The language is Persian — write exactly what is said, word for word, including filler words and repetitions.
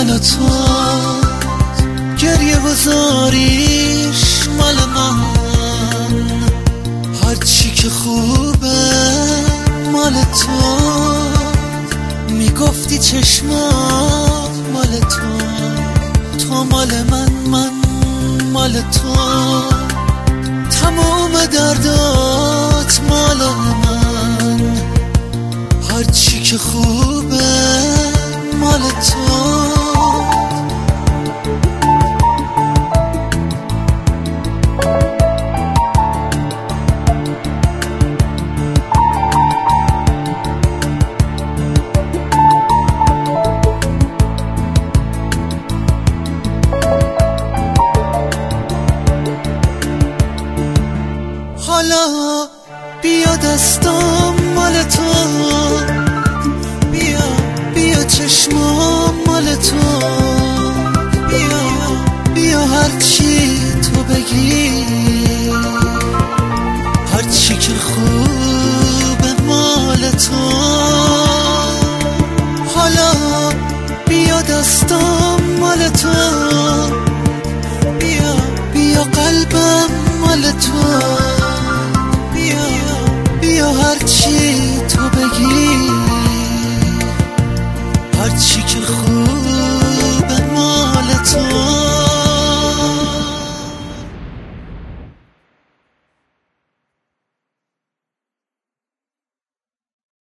مال تو، گریه بزاریش مال من، هرچی که خوبه مال تو. میگفتی چشمات مال تو، تو مال من، من مال تو. تمام دردات مال من، هرچی که خوبه مال تو. حالا بیا دستام مال تو، بیا بیا چشمام مال تو، بیا بیا هرچی تو بگی، هرچی که خوبه مال تو. حالا بیا دستام مال تو، بیا بیا قلبم مال تو، بیا هرچی تو بگی، هرچی که خوب